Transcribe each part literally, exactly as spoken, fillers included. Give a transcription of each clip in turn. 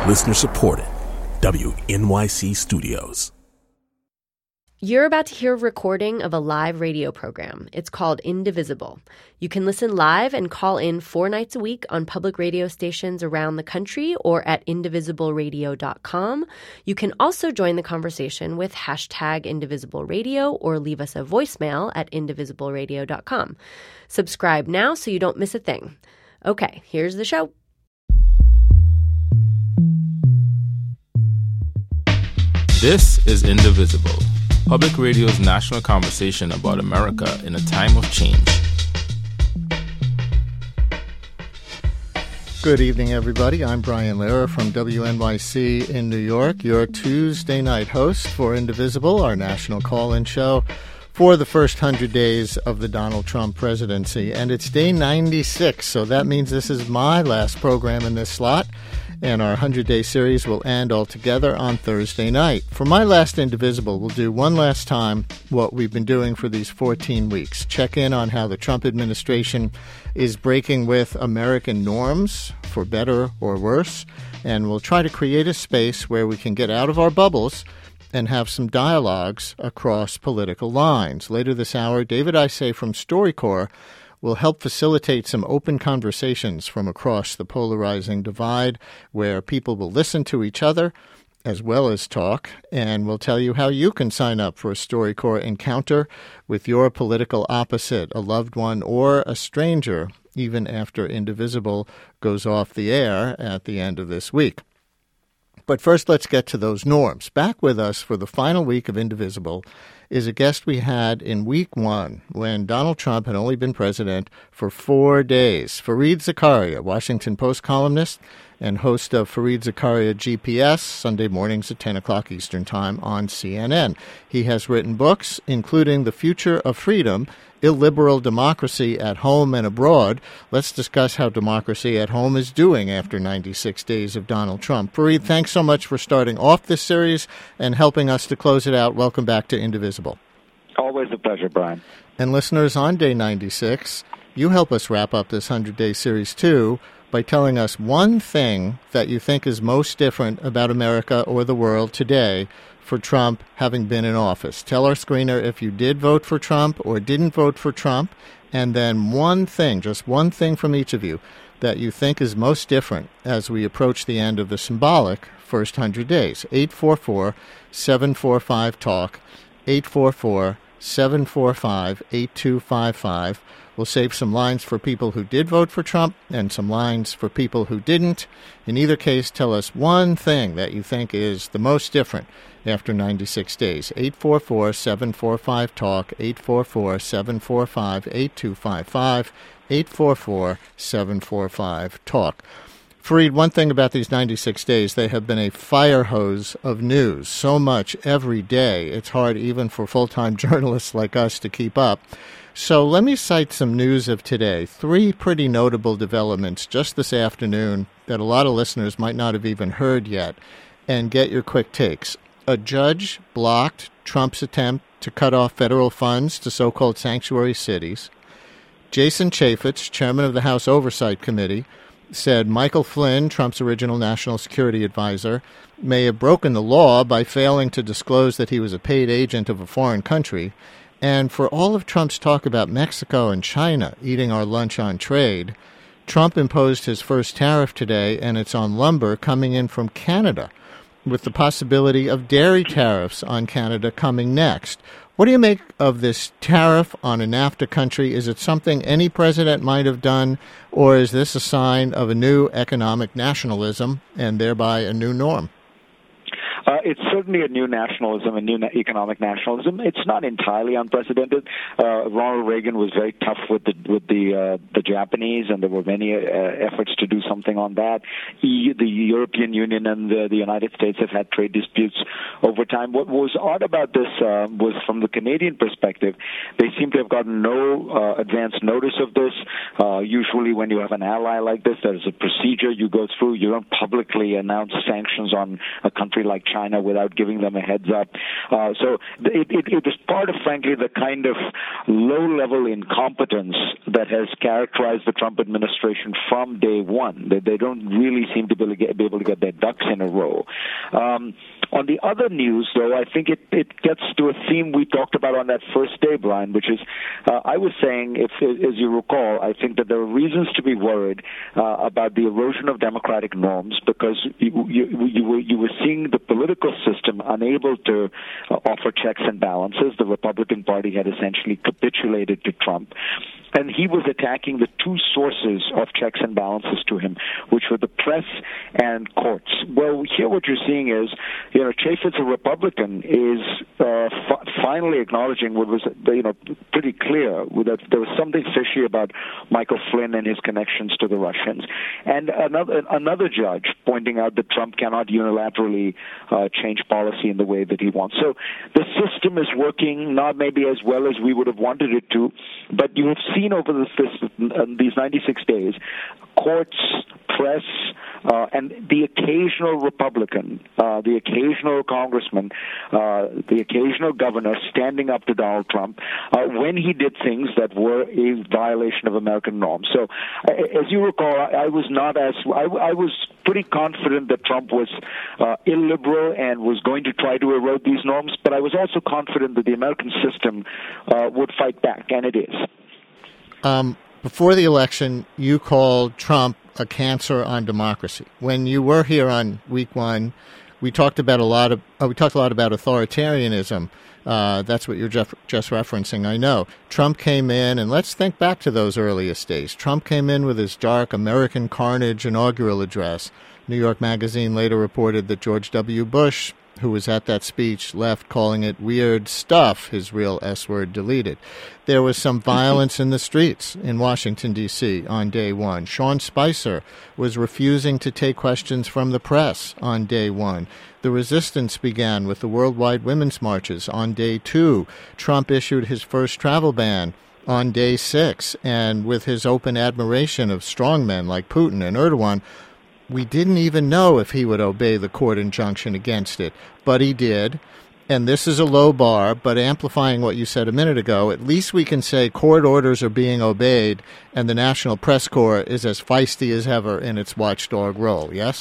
Listener supported. W N Y C Studios. You're about to hear a recording of a live radio program. It's called Indivisible. You can listen live and call in four nights a week on public radio stations around the country or at indivisible radio dot com. You can also join the conversation with hashtag Indivisible Radio or leave us a voicemail at indivisible radio dot com. Subscribe now so you don't miss a thing. Okay, here's the show. This is Indivisible, Public Radio's national conversation about America in a time of change. Good evening, everybody. I'm Brian Lehrer from W N Y C in New York, your Tuesday night host for Indivisible, our national call-in show for the first one hundred days of the Donald Trump presidency. And it's day ninety-six, so that means this is my last program in this slot. And our one hundred-day series will end altogether on Thursday night. For my last Indivisible, we'll do one last time what we've been doing for these fourteen weeks. Check in on how the Trump administration is breaking with American norms, for better or worse. And we'll try to create a space where we can get out of our bubbles and have some dialogues across political lines. Later this hour, David Isay from StoryCorps will help facilitate some open conversations from across the polarizing divide where people will listen to each other as well as talk, and we'll tell you how you can sign up for a StoryCorps encounter with your political opposite, a loved one or a stranger, even after Indivisible goes off the air at the end of this week. But first, let's get to those norms. Back with us for the final week of Indivisible is a guest we had in week one when Donald Trump had only been president for four days. Fareed Zakaria, Washington Post columnist and host of Fareed Zakaria G P S, Sunday mornings at ten o'clock Eastern Time on C N N. He has written books, including The Future of Freedom, Illiberal Democracy at Home and Abroad. Let's discuss how democracy at home is doing after ninety-six days of Donald Trump. Fareed, thanks so much for starting off this series and helping us to close it out. Welcome back to Indivisible. Always a pleasure, Brian. And listeners, on day ninety-six, you help us wrap up this one hundred-day series, too, by telling us one thing that you think is most different about America or the world today for Trump having been in office. Tell our screener if you did vote for Trump or didn't vote for Trump, and then one thing, just one thing from each of you that you think is most different as we approach the end of the symbolic first one hundred days. eight four four, seven four five, TALK, eight four four, seven four five, eight two five five. We'll save some lines for people who did vote for Trump and some lines for people who didn't. In either case, tell us one thing that you think is the most different after ninety-six days. eight four four, seven four five, TALK, eight four four, seven four five, eight two five five, eight four four, seven four five, TALK. Fareed, one thing about these ninety-six days, they have been a fire hose of news. So much every day, it's hard even for full-time journalists like us to keep up. So let me cite some news of today. Three pretty notable developments just this afternoon that a lot of listeners might not have even heard yet, and get your quick takes. A judge blocked Trump's attempt to cut off federal funds to so-called sanctuary cities. Jason Chaffetz, chairman of the House Oversight Committee, said Michael Flynn, Trump's original national security advisor, may have broken the law by failing to disclose that he was a paid agent of a foreign country. And for all of Trump's talk about Mexico and China eating our lunch on trade, Trump imposed his first tariff today, and it's on lumber coming in from Canada, with the possibility of dairy tariffs on Canada coming next. What do you make of this tariff on a NAFTA country? Is it something any president might have done, or is this a sign of a new economic nationalism and thereby a new norm? Uh, it's certainly a new nationalism, a new na- economic nationalism. It's not entirely unprecedented. Uh, Ronald Reagan was very tough with the with the uh, the Japanese, and there were many uh, efforts to do something on that. E- the European Union and the, the United States have had trade disputes over time. What was odd about this uh, was, from the Canadian perspective, they seem to have gotten no uh, advance notice of this. Uh, usually, when you have an ally like this, there's a procedure you go through. You don't publicly announce sanctions on a country like China. China without giving them a heads up. Uh, so it, it, it is part of, frankly, the kind of low-level incompetence that has characterized the Trump administration from day one. They, they don't really seem to be able to get, be able to get their ducks in a row. Um, on the other news, though, I think it, it gets to a theme we talked about on that first day, Brian, which is uh, I was saying, if, as you recall, I think that there are reasons to be worried uh, about the erosion of democratic norms because you, you, you, were, you were seeing the political system unable to uh, offer checks and balances. The Republican Party had essentially capitulated to Trump. And he was attacking the two sources of checks and balances to him, which were the press and courts. Well, here what you're seeing is, you know, Chaffetz, a Republican, is uh, f- finally acknowledging what was, you know, pretty clear that there was something fishy about Michael Flynn and his connections to the Russians. And another another judge pointing out that Trump cannot unilaterally uh, change policy in the way that he wants. So the system is working not maybe as well as we would have wanted it to, but you have seen over this, this, uh, these ninety-six days, courts, press, uh, and the occasional Republican, uh, the occasional congressman, uh, the occasional governor standing up to Donald Trump uh, when he did things that were a violation of American norms. So, uh, as you recall, I, I was not as I, I was pretty confident that Trump was uh, illiberal and was going to try to erode these norms, but I was also confident that the American system uh, would fight back, and it is. Um, before the election, you called Trump a cancer on democracy. When you were here on week one, we talked about a lot of uh, we talked a lot about authoritarianism. Uh, that's what you're just, just referencing, I know. Trump came in, and let's think back to those earliest days. Trump came in with his dark American carnage inaugural address. New York Magazine later reported that George W. Bush, who was at that speech, left calling it weird stuff, his real S word deleted. There was some violence in the streets in Washington, D C on day one. Sean Spicer was refusing to take questions from the press on day one. The resistance began with the worldwide women's marches on day two. Trump issued his first travel ban on day six, and with his open admiration of strongmen like Putin and Erdogan, we didn't even know if he would obey the court injunction against it, but he did. And this is a low bar, but amplifying what you said a minute ago, at least we can say court orders are being obeyed and the National Press Corps is as feisty as ever in its watchdog role, yes?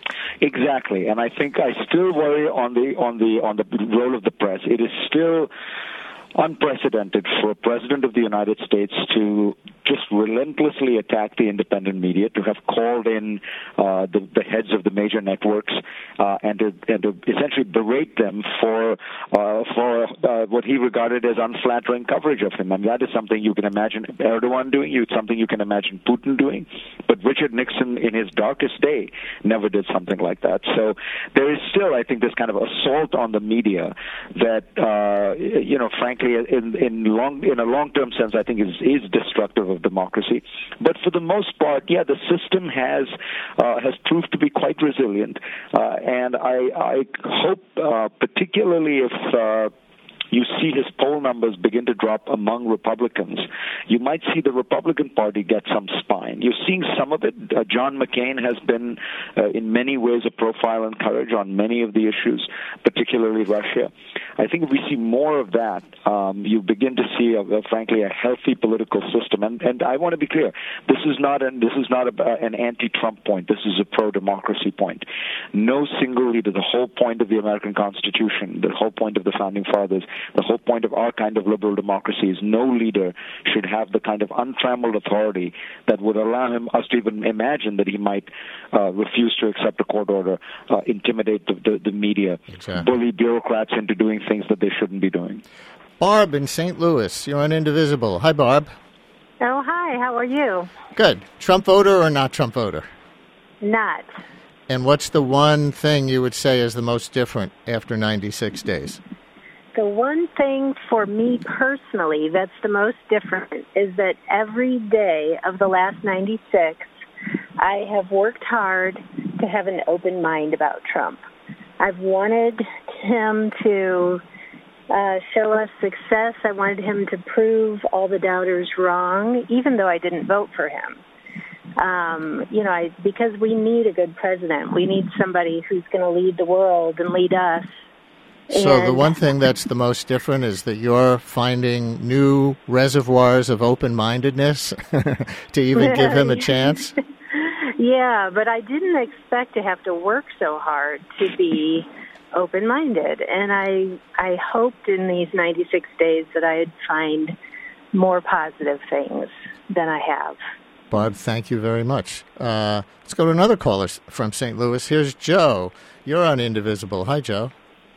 Exactly. And I think I still worry on the on the on the role of the press. It is still unprecedented for a president of the United States to just relentlessly attack the independent media, to have called in uh, the, the heads of the major networks uh, and, to, and to essentially berate them for uh, for uh, what he regarded as unflattering coverage of him. I mean, that is something you can imagine Erdogan doing, it's something you can imagine Putin doing, but Richard Nixon in his darkest day never did something like that. So there is still, I think, this kind of assault on the media that, uh, you know, frankly, in in long in a long-term sense, I think is is destructive of democracy. But for the most part, yeah, the system has uh, has proved to be quite resilient, uh, and I I hope, uh, particularly if Uh, you see his poll numbers begin to drop among Republicans, you might see the Republican Party get some spine. You're seeing some of it. Uh, John McCain has been, uh, in many ways, a profile in courage on many of the issues, particularly Russia. I think if we see more of that, um, you begin to see, a, a, frankly, a healthy political system. And, and I want to be clear: this is not an this is not a, uh, an anti-Trump point. This is a pro-democracy point. No single leader. The whole point of the American Constitution, the whole point of the Founding Fathers, the whole point of our kind of liberal democracy is no leader should have the kind of untrammeled authority that would allow him us to even imagine that he might uh, refuse to accept a court order, uh, intimidate the, the, the media, exactly. bully bureaucrats into doing things that they shouldn't be doing. Barb in Saint Louis, you're on Indivisible. Hi, Barb. Oh, hi. How are you? Good. Trump voter or not Trump voter? Not. And what's the one thing you would say is the most different after ninety-six days? The one thing for me personally that's the most different is that every day of the last ninety-six, I have worked hard to have an open mind about Trump. I've wanted him to uh, show us success. I wanted him to prove all the doubters wrong, even though I didn't vote for him. Um, you know, I, because we need a good president. We need somebody who's going to lead the world and lead us. So and the one thing that's the most different is that you're finding new reservoirs of open-mindedness to even give him a chance? Yeah, but I didn't expect to have to work so hard to be open-minded. And I I hoped in these ninety-six days that I'd find more positive things than I have. Barb, thank you very much. Uh, let's go to another caller from Saint Louis. Here's Joe. You're on Indivisible. Hi, Joe.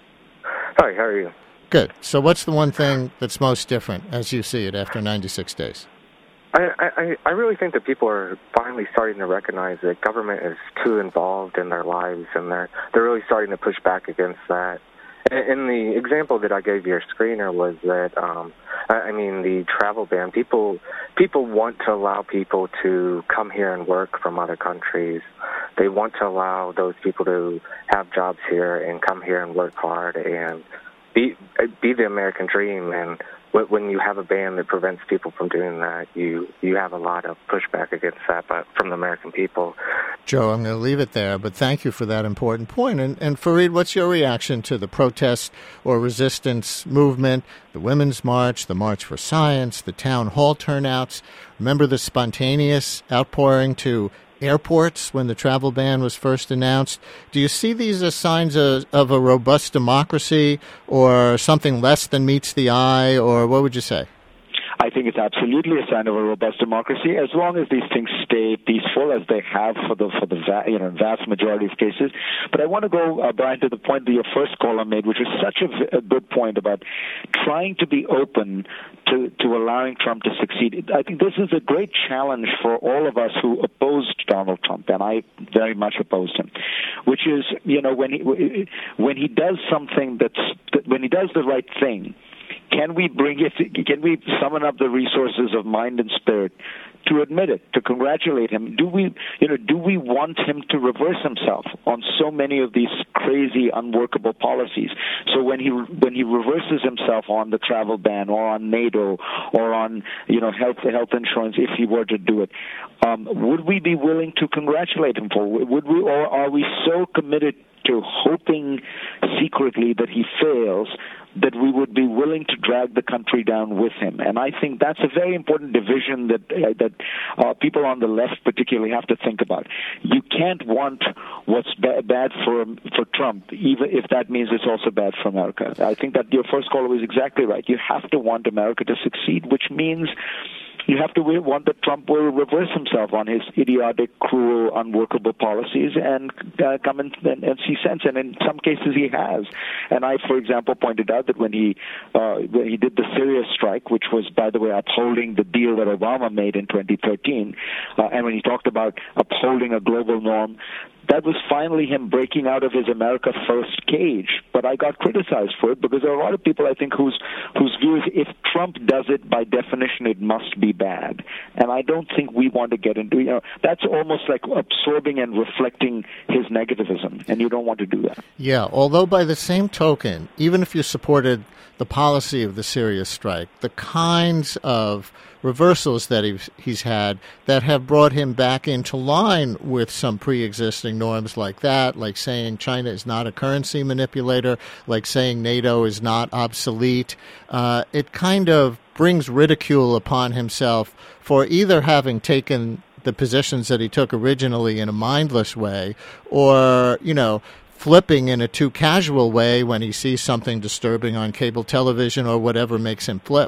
Hi, how are you? Good. So what's the one thing that's most different as you see it after ninety-six days? I, I, I really think that people are finally starting to recognize that government is too involved in their lives, and they're, they're really starting to push back against that. And the example that I gave your screener was that, um, I mean, the travel ban. People people want to allow people to come here and work from other countries. They want to allow those people to have jobs here and come here and work hard and be be the American dream. And when you have a ban that prevents people from doing that, you, you have a lot of pushback against that but from the American people. Joe, I'm going to leave it there, but thank you for that important point. And, and Fareed, what's your reaction to the protest or resistance movement, the Women's March, the March for Science, the town hall turnouts? Remember the spontaneous outpouring to airports when the travel ban was first announced? Do you see these as signs of, of a robust democracy or something less than meets the eye, or what would you say? I think it's absolutely a sign of a robust democracy, as long as these things stay peaceful, as they have for the for the va- you know vast majority of cases. But I want to go, uh, Brian, to the point that your first caller made, which was such a, a good point about trying to be open to, to allowing Trump to succeed. I think this is a great challenge for all of us who opposed Donald Trump, and I very much opposed him, which is, you know, when he when he does something that's when he does the right thing, can we bring it? Can we summon up the resources of mind and spirit to admit it, to congratulate him? Do we, you know, do we want him to reverse himself on so many of these crazy, unworkable policies? So when he when he reverses himself on the travel ban, or on NATO, or on you know health health insurance, if he were to do it, um, would we be willing to congratulate him for? Would we, or are we so committed to hoping secretly that he fails that we would be willing to drag the country down with him? And I think that's a very important division that uh, that uh, people on the left particularly have to think about. You can't want what's ba- bad for for Trump, even if that means it's also bad for America. I think that your first caller was exactly right. You have to want America to succeed, which means you have to want that Trump will reverse himself on his idiotic, cruel, unworkable policies and uh, come in and, and see sense. And in some cases, he has. And I, for example, pointed out that when he uh, when he did the Syria strike, which was, by the way, upholding the deal that Obama made in twenty thirteen, uh, and when he talked about upholding a global norm, that was finally him breaking out of his America First cage. But I got criticized for it because there are a lot of people, I think, whose whose view is if Trump does it, by definition, it must be bad. And I don't think we want to get into, you know, that's almost like absorbing and reflecting his negativism, and you don't want to do that. Yeah, although by the same token, even if you supported the policy of the Syria strike, the kinds of reversals that he's, he's had that have brought him back into line with some pre-existing norms like that, like saying China is not a currency manipulator, like saying NATO is not obsolete, uh, it kind of brings ridicule upon himself for either having taken the positions that he took originally in a mindless way, or, you know, flipping in a too casual way when he sees something disturbing on cable television or whatever makes him flip.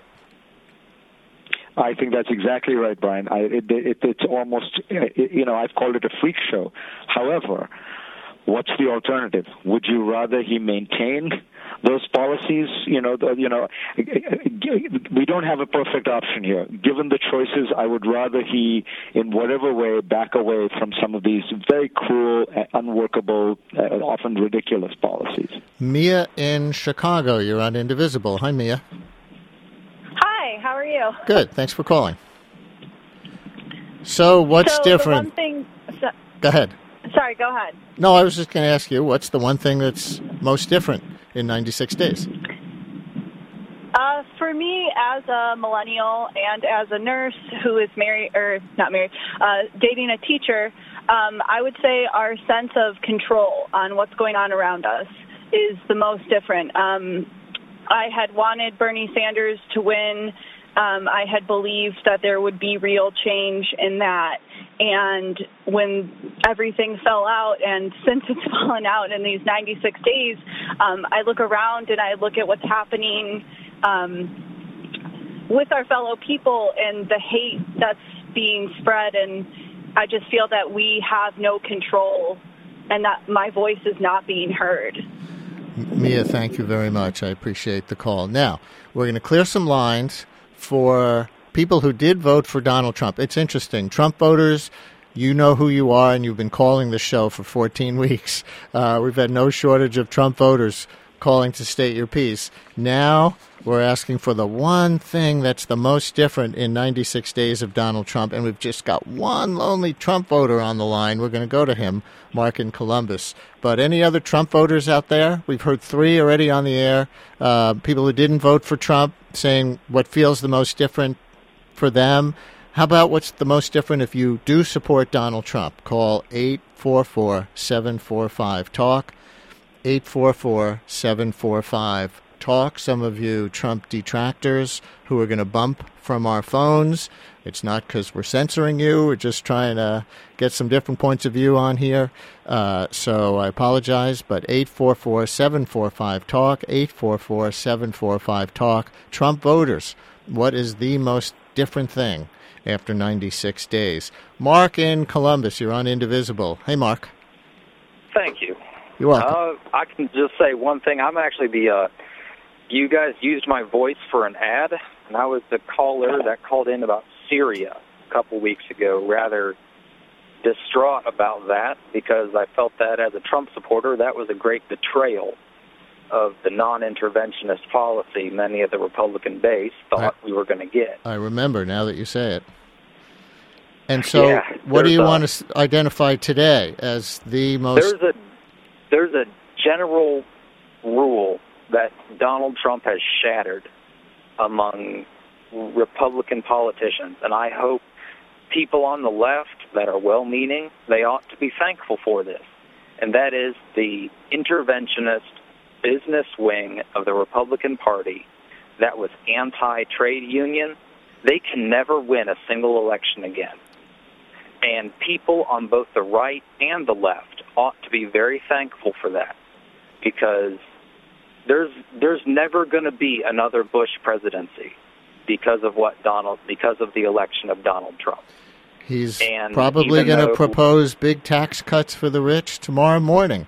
I think that's exactly right, Brian. I, it, it, it's almost, you know, I've called it a freak show. However, what's the alternative? Would you rather he maintain those policies? You know, the, you know, we don't have a perfect option here. Given the choices, I would rather he, in whatever way, back away from some of these very cruel, unworkable, uh, often ridiculous policies. Mia in Chicago, you're on Indivisible. Hi, Mia. Hi, how are you? Good, thanks for calling. So what's so different? The one thing, so, go ahead. Sorry, go ahead. No, I was just going to ask you, what's the one thing that's most different in ninety-six days? Uh, for for me, as a millennial and as a nurse who is married, or not married, uh, dating a teacher, um, I would say our sense of control on what's going on around us is the most different. Um, I had wanted Bernie Sanders to win. Um, I had believed that there would be real change in that. And when everything fell out, and since it's fallen out in these ninety-six days, um, I look around and I look at what's happening um, with our fellow people and the hate that's being spread. And I just feel that we have no control and that my voice is not being heard. Mia, thank you very much. I appreciate the call. Now, we're going to clear some lines for people who did vote for Donald Trump. It's interesting. Trump voters, you know who you are, and you've been calling the show for fourteen weeks. Uh, we've had no shortage of Trump voters calling to state your piece. Now we're asking for the one thing that's the most different in ninety-six days of Donald Trump, and we've just got one lonely Trump voter on the line. We're going to go to him, Mark in Columbus. But any other Trump voters out there? We've heard three already on the air. Uh, people who didn't vote for Trump saying what feels the most different for them. How about what's the most different if you do support Donald Trump? Call eight four four, seven four five, TALK, eight four four, seven four five, TALK. Some of you Trump detractors who are going to bump from our phones. It's not because we're censoring you. We're just trying to get some different points of view on here. Uh, so I apologize, but eight four four, seven four five, TALK, eight four four, seven four five, TALK. Trump voters, what is the most different thing after ninety-six days? Mark in Columbus, you're on Indivisible. Hey, Mark. Thank you. You're welcome. Uh, I can just say one thing. I'm actually the, uh, you guys used my voice for an ad, and I was the caller that called in about Syria a couple weeks ago, rather distraught about that because I felt that as a Trump supporter, that was a great betrayal of the non-interventionist policy many of the Republican base thought I, we were going to get. I remember now that you say it. And so yeah, what do you a, want to identify today as the most... There's a, there's a general rule that Donald Trump has shattered among Republican politicians, and I hope people on the left that are well-meaning, they ought to be thankful for this, and that is the interventionist business wing of the Republican Party that was anti-trade union. They can never win a single election again. And people on both the right and the left ought to be very thankful for that, because there's there's never going to be another Bush presidency because of what Donald because of the election of Donald Trump. He's and probably going to propose big tax cuts for the rich tomorrow morning.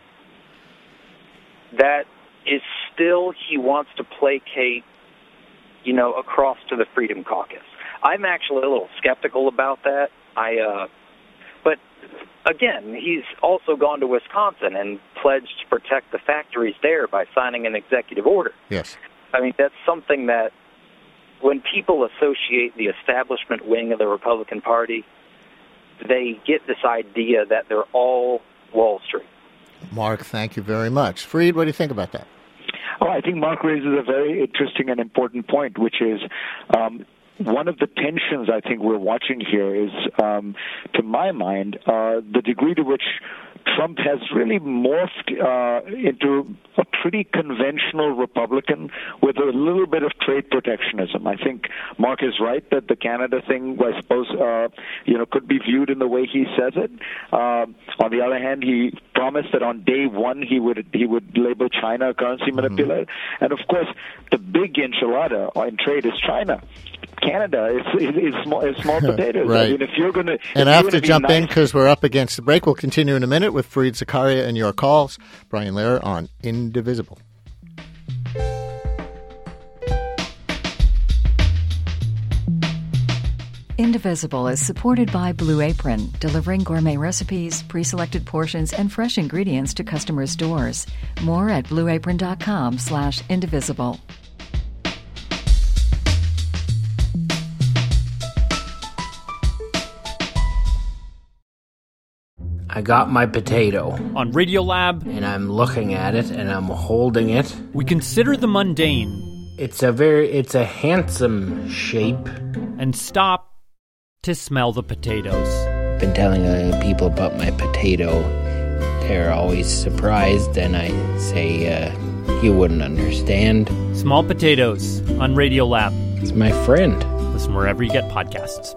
That is still, he wants to placate, you know, across to the Freedom Caucus. I'm actually a little skeptical about that. I, uh, but again, he's also gone to Wisconsin and pledged to protect the factories there by signing an executive order. Yes. I mean, that's something that when people associate the establishment wing of the Republican Party, they get this idea that they're all Wall Street. Mark, thank you very much. Freed, what do you think about that? Oh, I think Mark raises a very interesting and important point, which is um, one of the tensions I think we're watching here is, um, to my mind, uh, the degree to which Trump has really morphed uh, into a pretty conventional Republican with a little bit of trade protectionism. I think Mark is right that the Canada thing, I suppose, uh, you know, could be viewed in the way he says it. Uh, on the other hand, he promised that on day one he would he would label China a currency manipulator. Mm-hmm. And of course, the big enchilada in trade is China. Canada is, is, is, small, is small potatoes. Right. I mean, if you're going to, and I have to be jump nice, in because we're up against the break. We'll continue in a minute with Fareed Zakaria and your calls. Brian Lehrer on Indivisible. Indivisible is supported by Blue Apron, delivering gourmet recipes, pre-selected portions, and fresh ingredients to customers' doors. More at blueapron.com slash indivisible. I got my potato. On Radiolab. And I'm looking at it, and I'm holding it. We consider the mundane. It's a very, it's a handsome shape. And stop to smell the potatoes. Been telling uh, people about my potato. They're always surprised, and I say, uh, you wouldn't understand. Small Potatoes on Radiolab. It's my friend. Listen wherever you get podcasts.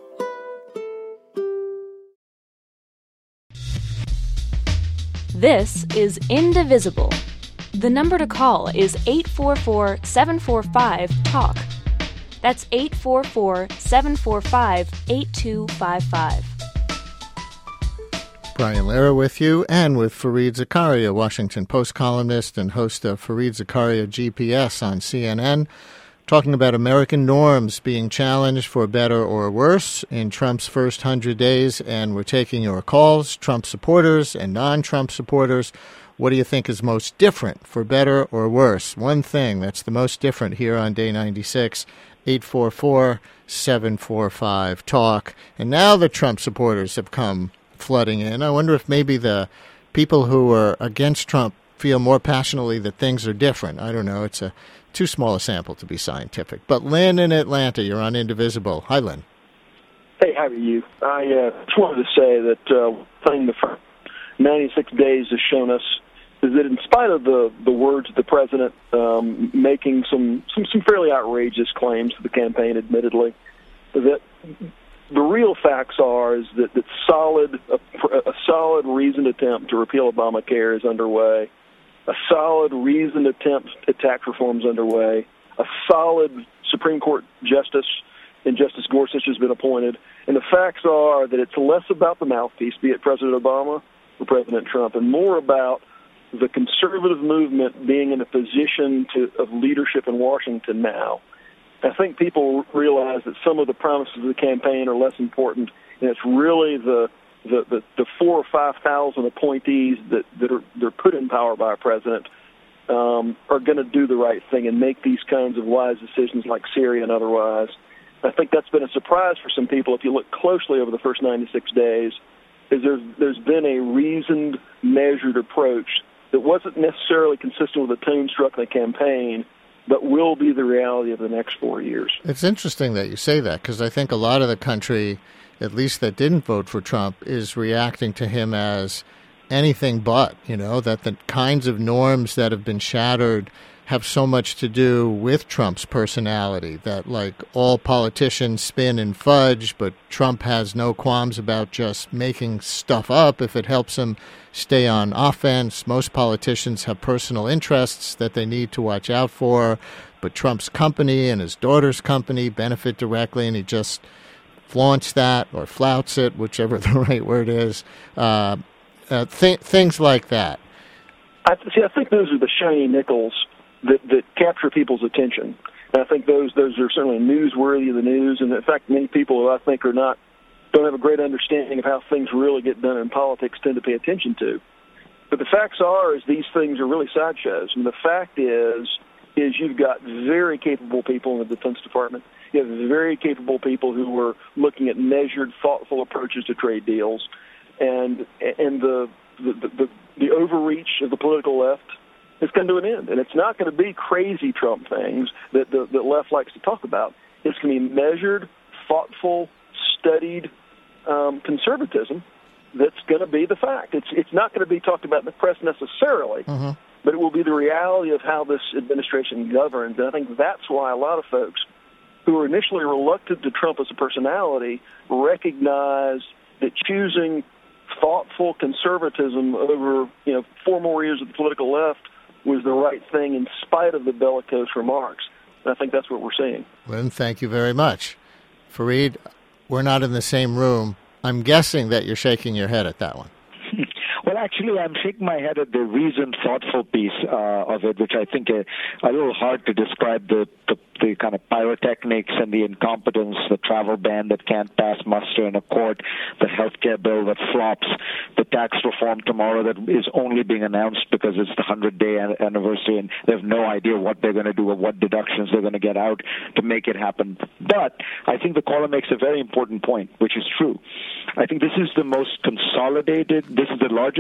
This is Indivisible. The number to call is eight four four, seven four five, TALK. That's eight four four, seven four five, eight two five five. Brian Lehrer with you, and with Fareed Zakaria, Washington Post columnist and host of Fareed Zakaria G P S on C N N, talking about American norms being challenged for better or worse in Trump's first hundred days. And we're taking your calls, Trump supporters and non-Trump supporters. What do you think is most different, for better or worse? One thing that's the most different here on day ninety-six, eight four four, seven four five, TALK. And now the Trump supporters have come flooding in. I wonder if maybe the people who are against Trump feel more passionately that things are different. I don't know. It's a too small a sample to be scientific. But Lynn in Atlanta, you're on Indivisible. Hi, Lynn. Hey, how are you? I uh, just wanted to say that uh, thing the first ninety-six days has shown us is that in spite of the, the words of the president um, making some, some, some fairly outrageous claims to the campaign, admittedly, that the real facts are is that, that solid a, a solid reasoned attempt to repeal Obamacare is underway. A solid reasoned attempt at tax reform is underway. A solid Supreme Court justice in Justice Gorsuch has been appointed. And the facts are that it's less about the mouthpiece, be it President Obama or President Trump, and more about the conservative movement being in a position to, of leadership in Washington now. I think people realize that some of the promises of the campaign are less important, and it's really the the, the, the four or five thousand appointees that, that are they're put in power by a president um, are going to do the right thing and make these kinds of wise decisions like Syria and otherwise. I think that's been a surprise for some people if you look closely over the first ninety-six days, is there's, there's been a reasoned, measured approach that wasn't necessarily consistent with the tone struck in the campaign, but will be the reality of the next four years. It's interesting that you say that, because I think a lot of the country, at least that didn't vote for Trump, is reacting to him as anything but, you know, that the kinds of norms that have been shattered have so much to do with Trump's personality, that like all politicians spin and fudge, but Trump has no qualms about just making stuff up if it helps him stay on offense. Most politicians have personal interests that they need to watch out for, but Trump's company and his daughter's company benefit directly, and he just flaunts that or flouts it, whichever the right word is. Uh, uh, th- things like that. I, see, I think those are the shiny nickels that, that capture people's attention. And I think those those are certainly newsworthy of the news. And in fact, many people who I think are not don't have a great understanding of how things really get done in politics tend to pay attention to. But the facts are is these things are really sideshows. And the fact is is you've got very capable people in the Defense Department. You have very capable people who are looking at measured, thoughtful approaches to trade deals. And and the the, the, the overreach of the political left has come to an end. And it's not going to be crazy Trump things that the, the left likes to talk about. It's going to be measured, thoughtful, studied um, conservatism that's going to be the fact. It's it's not going to be talked about in the press necessarily, mm-hmm. but it will be the reality of how this administration governs. And I think that's why a lot of folks who were initially reluctant to Trump as a personality recognize that choosing thoughtful conservatism over, you know, four more years of the political left was the right thing in spite of the bellicose remarks. And I think that's what we're seeing. Lynn, thank you very much. Fareed, we're not in the same room. I'm guessing that you're shaking your head at that one. Well, actually, I'm shaking my head at the reasoned, thoughtful piece uh, of it, which I think a, a little hard to describe the, the, the kind of pyrotechnics and the incompetence, the travel ban that can't pass muster in a court, the health care bill that flops, the tax reform tomorrow that is only being announced because it's the hundred-day anniversary and they have no idea what they're going to do or what deductions they're going to get out to make it happen. But I think the caller makes a very important point, which is true. I think this is the most consolidated, this is the larger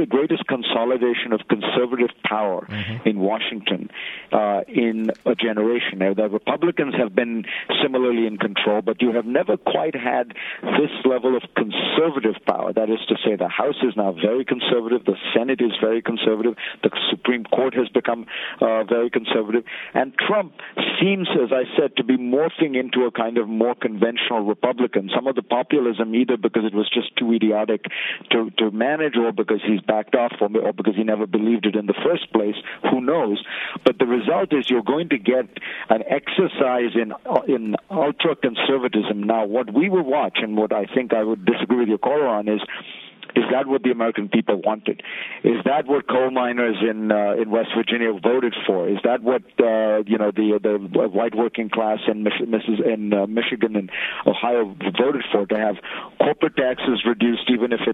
greatest consolidation of conservative power mm-hmm. in Washington uh, in a generation. Now, the Republicans have been similarly in control, but you have never quite had this level of conservative power. That is to say, the House is now very conservative, the Senate is very conservative, the Supreme Court has become uh, very conservative, and Trump seems, as I said, to be morphing into a kind of more conventional Republican. Some of the populism, either because it was just too idiotic to, to manage, or because he's backed off, or, or because he never believed it in the first place, who knows? But the result is you're going to get an exercise in in ultra-conservatism. Now, what we will watch, and what I think I would disagree with your caller on, is Is that what the American people wanted? Is that what coal miners in uh, in West Virginia voted for? Is that what uh, you know the the white working class in Mich- Missus in uh, Michigan and Ohio voted for? To have corporate taxes reduced, even if it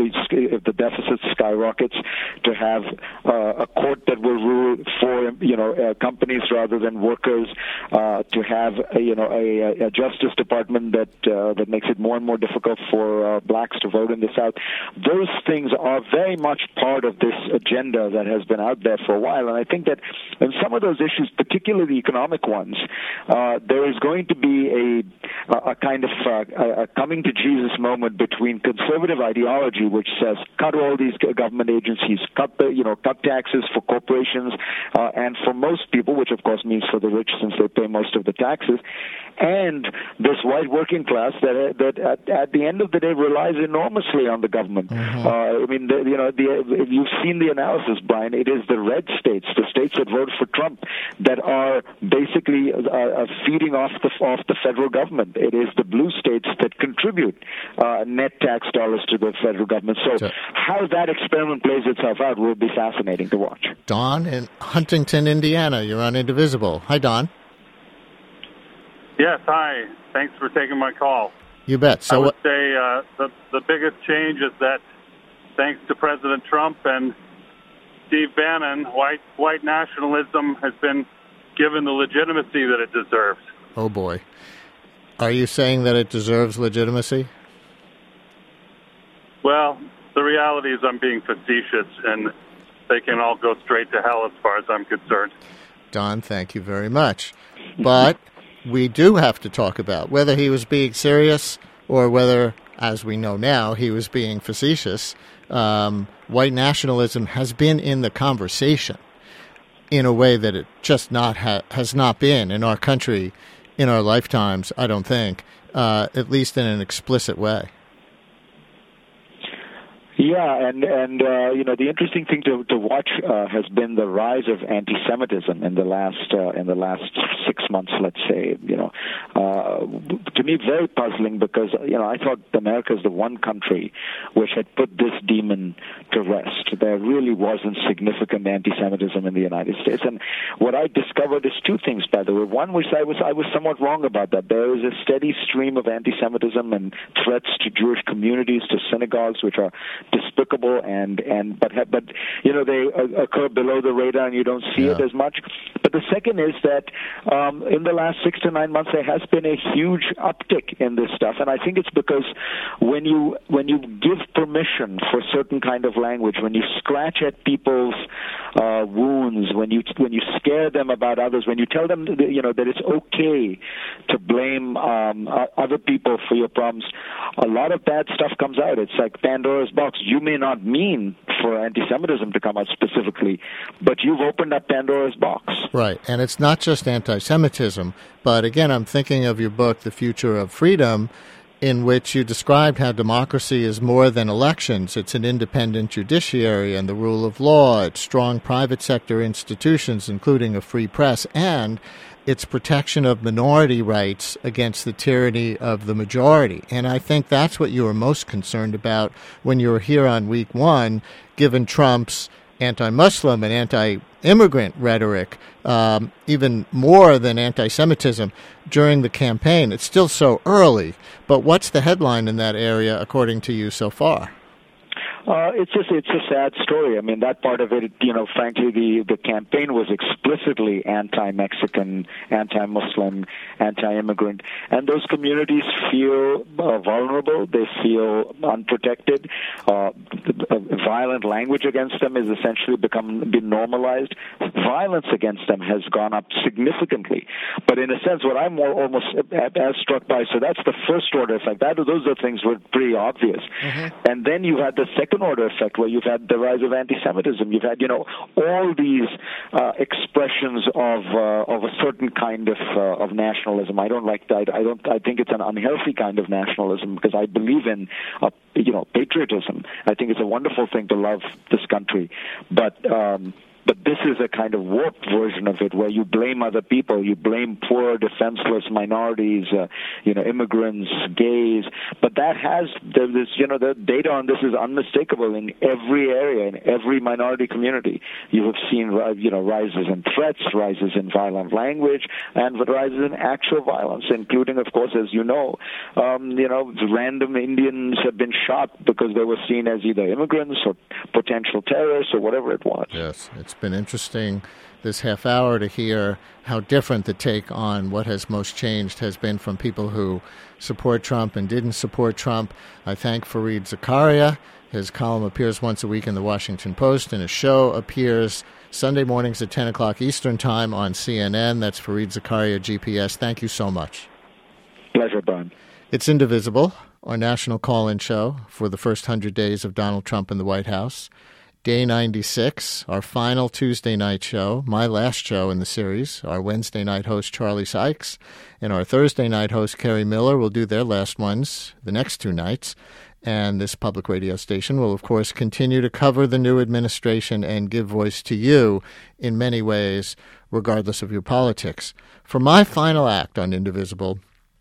if the deficit skyrockets. To have uh, a court that will rule for you know uh, companies rather than workers. Uh, to have a, you know a, a Justice Department that uh, that makes it more and more difficult for uh, blacks to vote in the South. Those things are very much part of this agenda that has been out there for a while. And I think that in some of those issues, particularly the economic ones, uh, there is going to be a, a kind of uh, a coming to Jesus moment between conservative ideology, which says cut all these government agencies, cut the, you know, cut taxes for corporations, uh, and for most people, which of course means for the rich since they pay most of the taxes, and this white working class that that at, at the end of the day relies enormously on the government. Mm-hmm. Uh, I mean, the, you know, the, if you've seen the analysis, Brian. It is the red states, the states that voted for Trump, that are basically uh, feeding off the off the federal government. It is the blue states that contribute uh, net tax dollars to the federal government. So, so, how that experiment plays itself out will be fascinating to watch. Don in Huntington, Indiana. You're on Indivisible. Hi, Don. Yes, hi. Thanks for taking my call. You bet. So I would what- say uh, the the biggest change is that thanks to President Trump and Steve Bannon, white white nationalism has been given the legitimacy that it deserves. Oh boy, are you saying that it deserves legitimacy? Well, the reality is I'm being facetious, and they can all go straight to hell as far as I'm concerned. Don, thank you very much. But we do have to talk about whether he was being serious or whether, as we know now, he was being facetious. Um, white nationalism has been in the conversation in a way that it just not ha- has not been in our country in our lifetimes, I don't think, uh, at least in an explicit way. Yeah, and and uh, you know the interesting thing to to watch uh, has been the rise of anti-Semitism in the last uh, in the last six months, let's say. You know, uh, to me, very puzzling because you know I thought America is the one country which had put this demon to rest. There really wasn't significant anti-Semitism in the United States, and what I discovered is two things. By the way, one which I was I was somewhat wrong about that. There is a steady stream of anti-Semitism and threats to Jewish communities, to synagogues, which are despicable and and but but you know they occur below the radar and you don't see yeah. it as much. But the second is that um, in the last six to nine months there has been a huge uptick in this stuff, and I think it's because when you when you give permission for certain kind of language, when you scratch at people's uh, wounds, when you when you scare them about others, when you tell them that, you know that it's okay to blame um, other people for your problems, a lot of bad stuff comes out. It's like Pandora's box. You may not mean for anti-Semitism to come out specifically, but you've opened up Pandora's box. Right, and it's not just anti-Semitism, but again, I'm thinking of your book, The Future of Freedom, in which you described how democracy is more than elections. It's an independent judiciary and the rule of law. It's strong private sector institutions, including a free press, and its protection of minority rights against the tyranny of the majority. And I think that's what you were most concerned about when you were here on week one, given Trump's anti-Muslim and anti-immigrant rhetoric, um, even more than anti-Semitism during the campaign. It's still so early, but what's the headline in that area, according to you, so far? Uh, it's just it's a sad story. I mean, that part of it, you know, frankly, the, the campaign was explicitly anti-Mexican, anti-Muslim, anti-immigrant, and those communities feel uh, vulnerable. They feel unprotected. Uh, uh, violent language against them has essentially become been normalized. Violence against them has gone up significantly. But in a sense, what I'm more almost as struck by, so that's the first order effect. That those are things were pretty obvious. Mm-hmm. And then you've had the second order effect, where you've had the rise of anti-Semitism. You've had, you know, all these uh, expressions of uh, of a certain kind of uh, of nationalism. I don't like that. I don't. I think it's an unhealthy kind of nationalism, because I believe in, uh, you know, patriotism. I think it's a wonderful thing to love this country, but. Um, But this is a kind of warped version of it, where you blame other people, you blame poor, defenseless minorities, uh, you know, immigrants, gays. But that has this, you know, the data on this is unmistakable in every area, in every minority community. You have seen, you know, rises in threats, rises in violent language, and rises in actual violence, including, of course, as you know, um, you know, random Indians have been shot because they were seen as either immigrants or potential terrorists or whatever it was. Yes, it's been interesting this half hour to hear how different the take on what has most changed has been from people who support Trump and didn't support Trump. I thank Fareed Zakaria. His column appears once a week in the Washington Post, and his show appears Sunday mornings at ten o'clock Eastern Time on C N N. That's Fareed Zakaria, G P S. Thank you so much. Pleasure, Brian. It's Indivisible, our national call-in show for the first hundred days of Donald Trump in the White House. Day ninety-six, our final Tuesday night show, my last show in the series. Our Wednesday night host, Charlie Sykes, and our Thursday night host, Kerry Miller, will do their last ones the next two nights. And this public radio station will, of course, continue to cover the new administration and give voice to you in many ways, regardless of your politics. For my final act on Indivisible,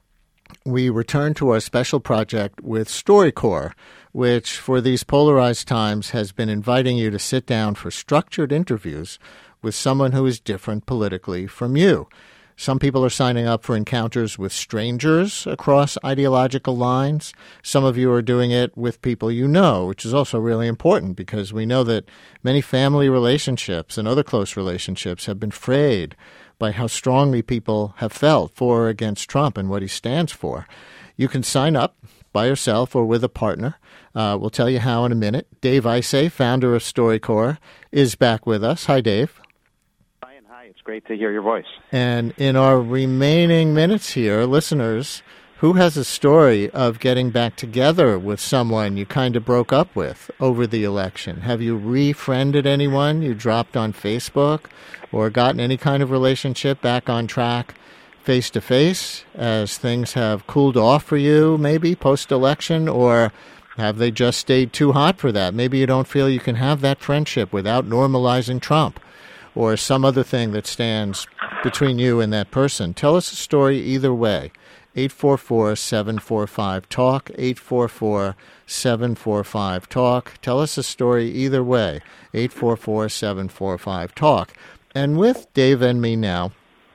we return to our special project with StoryCorps, which for these polarized times has been inviting you to sit down for structured interviews with someone who is different politically from you. Some people are signing up for encounters with strangers across ideological lines. Some of you are doing it with people you know, which is also really important, because we know that many family relationships and other close relationships have been frayed by how strongly people have felt for or against Trump and what he stands for. You can sign up by yourself or with a partner. Uh, we'll tell you how in a minute. Dave Isay, founder of StoryCorps, is back with us. Hi, Dave. Brian, hi. It's great to hear your voice. And in our remaining minutes here, listeners, who has a story of getting back together with someone you kind of broke up with over the election? Have you refriended anyone you dropped on Facebook, or gotten any kind of relationship back on track face-to-face as things have cooled off for you, maybe post-election, or have they just stayed too hot for that? Maybe you don't feel you can have that friendship without normalizing Trump, or some other thing that stands between you and that person. Tell us a story either way. eight four four, seven four five, TALK, eight four four, seven four five, TALK. Tell us a story either way, eight four four, seven four five, TALK. And with Dave and me now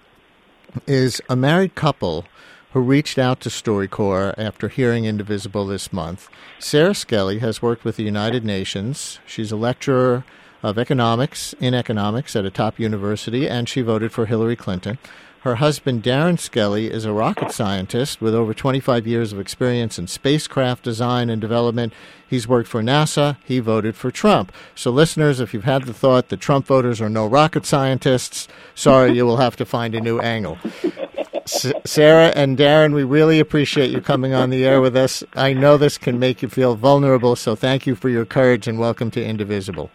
is a married couple who reached out to StoryCorps after hearing Indivisible this month. Sarah Skelly has worked with the United Nations. She's a lecturer of economics, in economics at a top university, and she voted for Hillary Clinton. Her husband, Darren Skelly, is a rocket scientist with over twenty-five years of experience in spacecraft design and development. He's worked for NASA. He voted for Trump. So, listeners, if you've had the thought that Trump voters are no rocket scientists, sorry, you will have to find a new angle. S- Sarah and Darren, we really appreciate you coming on the air with us. I know this can make you feel vulnerable, so thank you for your courage and welcome to Indivisible.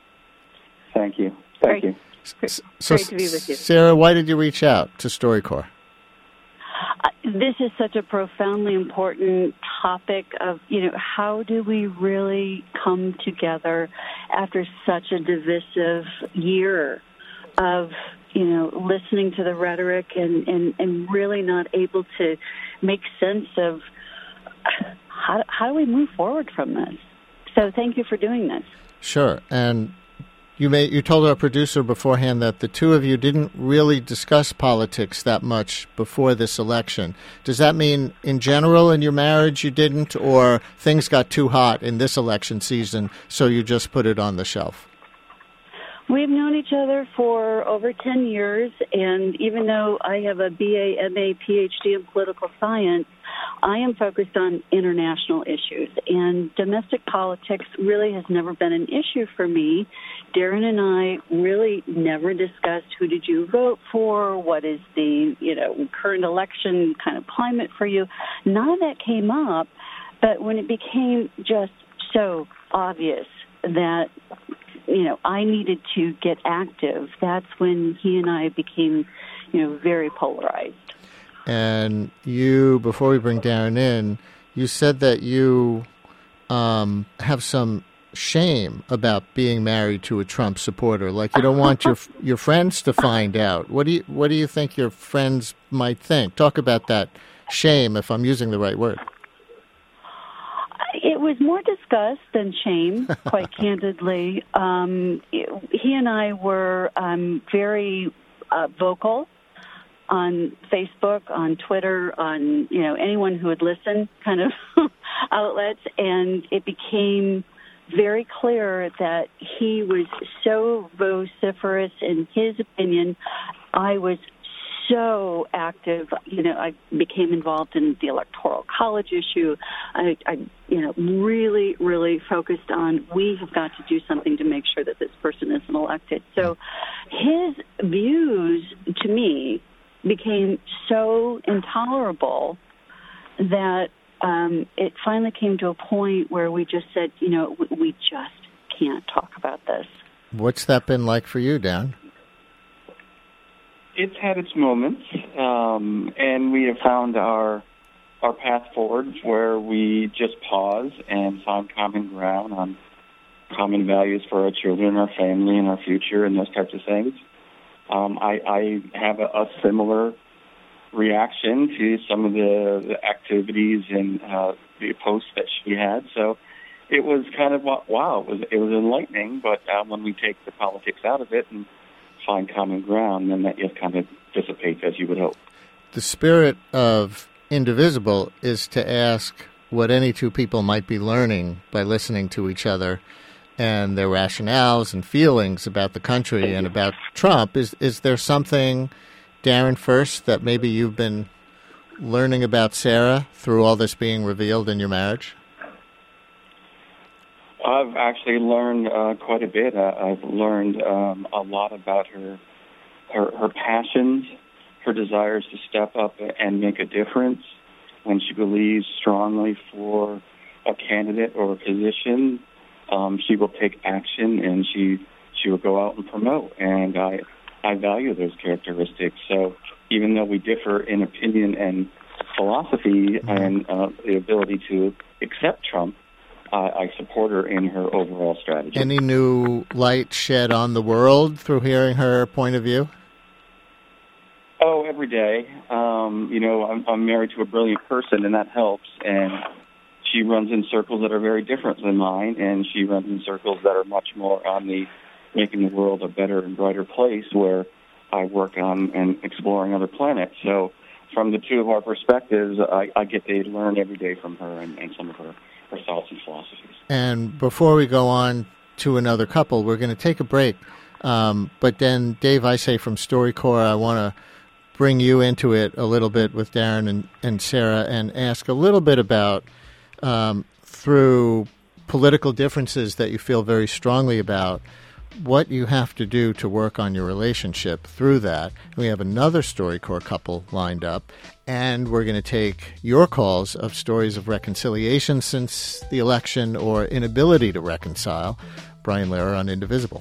Thank you. Thank Great. you. So, Great to be with you. Sarah, why did you reach out to StoryCorps? Uh, this is such a profoundly important topic of, you know, how do we really come together after such a divisive year of, you know, listening to the rhetoric and, and, and really not able to make sense of how, how do we move forward from this? So thank you for doing this. Sure. And You may, you told our producer beforehand that the two of you didn't really discuss politics that much before this election. Does that mean in general in your marriage you didn't, or things got too hot in this election season, so you just put it on the shelf? We've known each other for over ten years, and even though I have a B A, M A, P H D in political science, I am focused on international issues, and domestic politics really has never been an issue for me. Darren and I really never discussed who did you vote for, what is the, you know, current election kind of climate for you. None of that came up, but when it became just so obvious that, you know, I needed to get active, that's when he and I became, you know, very polarized. And you, before we bring Darren in, you said that you um, have some shame about being married to a Trump supporter. Like you don't want your your friends to find out. What do you What do you think your friends might think? Talk about that shame, if I'm using the right word. It was more disgust than shame, quite candidly. Um, he and I were um, very uh, vocal on Facebook, on Twitter, on, you know, anyone who would listen kind of outlets, and it became very clear that he was so vociferous in his opinion. I was so active. You know, I became involved in the Electoral College issue. I, I, you know, really, really focused on we have got to do something to make sure that this person isn't elected. So his views, to me, became so intolerable that um, it finally came to a point where we just said, you know, we, we just can't talk about this. What's that been like for you, Dan? It's had its moments, um, and we have found our our path forward where we just pause and find common ground on common values for our children, our family, and our future, and those types of things. Um, I, I have a, a similar reaction to some of the, the activities and uh, the posts that she had. So it was kind of, wow, it was, it was enlightening, but uh, when we take the politics out of it and find common ground, then that just kind of dissipates, as you would hope. The spirit of Indivisible is to ask what any two people might be learning by listening to each other and their rationales and feelings about the country and about Trump. Is is there something, Darren, first, that maybe you've been learning about Sarah through all this being revealed in your marriage? I've actually learned uh, quite a bit. Uh, I've learned um, a lot about her, her, her passions, her desires to step up and make a difference when she believes strongly for a candidate or a position. Um, she will take action, and she she will go out and promote. And I I value those characteristics. So even though we differ in opinion and philosophy mm-hmm. and uh, the ability to accept Trump, uh, I support her in her overall strategy. Any new light shed on the world through hearing her point of view? Oh, every day. Um, you know, I'm, I'm married to a brilliant person, and that helps. And she runs in circles that are very different than mine, and she runs in circles that are much more on the making the world a better and brighter place, where I work on and exploring other planets. So from the two of our perspectives, I, I get to learn every day from her and, and some of her, her thoughts and philosophies. And before we go on to another couple, we're going to take a break. Um, but then, Dave, I say from StoryCorps, I want to bring you into it a little bit with Darren and, and Sarah and ask a little bit about Um, through political differences that you feel very strongly about, what you have to do to work on your relationship through that. We have another StoryCorps couple lined up, and we're going to take your calls of stories of reconciliation since the election or inability to reconcile. Brian Lehrer on Indivisible.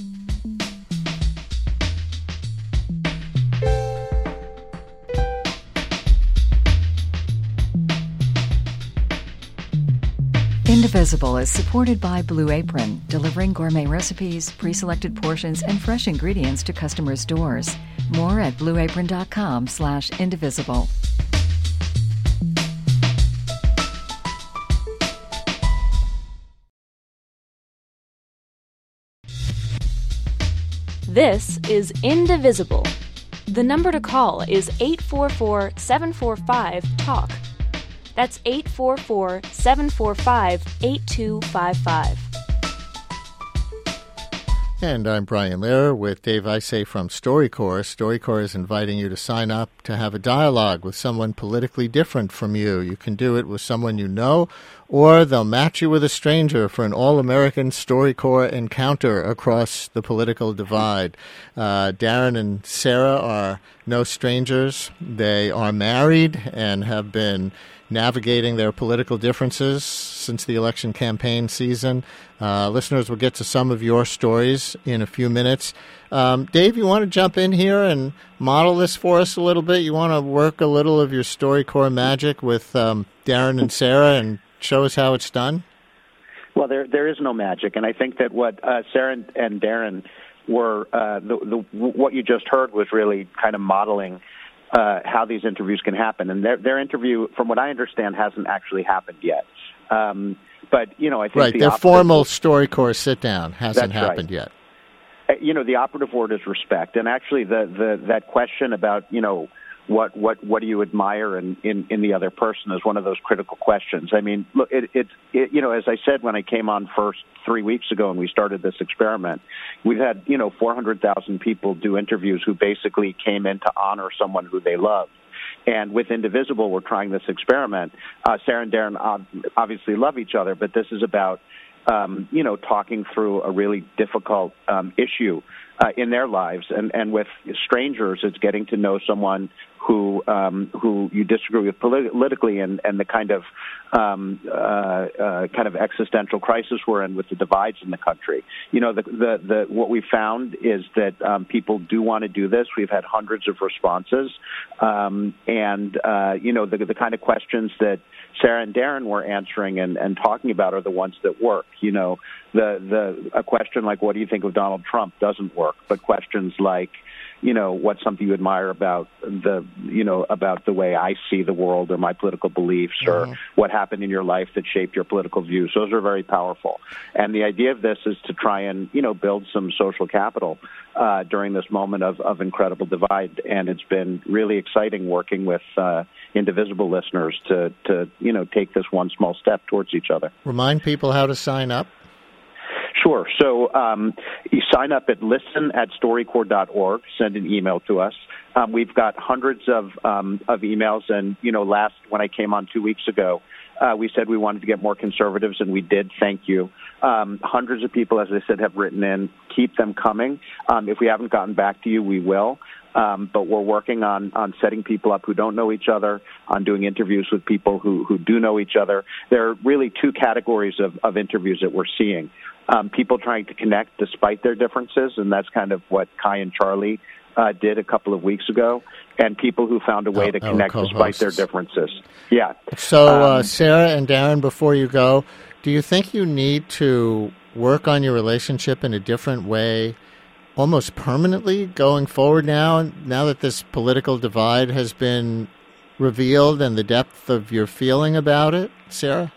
Indivisible is supported by Blue Apron, delivering gourmet recipes, pre-selected portions, and fresh ingredients to customers' doors. More at blueapron.com slash indivisible. This is Indivisible. The number to call is eight four four, seven four five, TALK. That's eight four four, seven four five, eight two five five. And I'm Brian Lehrer with Dave Isay from StoryCorps. StoryCorps is inviting you to sign up to have a dialogue with someone politically different from you. You can do it with someone you know, or they'll match you with a stranger for an all-American StoryCorps encounter across the political divide. Uh, Darren and Sarah are no strangers. They are married and have been navigating their political differences since the election campaign season. Uh, listeners will get to some of your stories in a few minutes. Um, Dave, you want to jump in here and model this for us a little bit? You want to work a little of your StoryCorps magic with um, Darren and Sarah and show us how it's done? Well, there there is no magic, and I think that what uh, Sarah and, and Darren were, uh, the, the, what you just heard was really kind of modeling Uh, how these interviews can happen. And their their interview, from what I understand, hasn't actually happened yet. Um, but, you know, I think Right, the their operative, formal StoryCorps sit-down hasn't That's happened right. yet. Uh, you know, the operative word is respect. And actually the, the that question about, you know, what what what do you admire in, in, in the other person is one of those critical questions. I mean, look, it, it, it you know, as I said when I came on first three weeks ago and we started this experiment, we've had, you know, four hundred thousand people do interviews who basically came in to honor someone who they love. And with Indivisible, we're trying this experiment. Uh, Sarah and Darren obviously love each other, but this is about, um, you know, talking through a really difficult um, issue uh, in their lives. And, and with strangers, it's getting to know someone who um, who you disagree with polit- politically, and, and the kind of um, uh, uh, kind of existential crisis we're in with the divides in the country. You know, the the, the what we found is that um, people do want to do this. We've had hundreds of responses, um, and uh, you know, the the kind of questions that Sarah and Darren were answering and, and talking about are the ones that work. You know, the the a question like, "What do you think of Donald Trump?" doesn't work, but questions like, you know, what's something you admire about the, you know, about the way I see the world or my political beliefs, mm-hmm. or what happened in your life that shaped your political views. Those are very powerful. And the idea of this is to try and, you know, build some social capital uh, during this moment of, of incredible divide. And it's been really exciting working with uh, Indivisible listeners to, to, you know, take this one small step towards each other. Remind people how to sign up. Sure. So um, you sign up at listen at storycorps dot org. Send an email to us. Um, we've got hundreds of um, of emails, and you know, last when I came on two weeks ago, uh, we said we wanted to get more conservatives, and we did. Thank you. Um, hundreds of people, as I said, have written in. Keep them coming. Um, if we haven't gotten back to you, we will. Um, but we're working on, on setting people up who don't know each other, on doing interviews with people who, who do know each other. There are really two categories of, of interviews that we're seeing. Um, people trying to connect despite their differences, and that's kind of what Kai and Charlie uh, did a couple of weeks ago, and people who found a way oh, to connect despite their differences. Yeah. So, um, uh, Sarah and Darren, before you go, do you think you need to work on your relationship in a different way, almost permanently going forward now, now that this political divide has been revealed and the depth of your feeling about it, Sarah?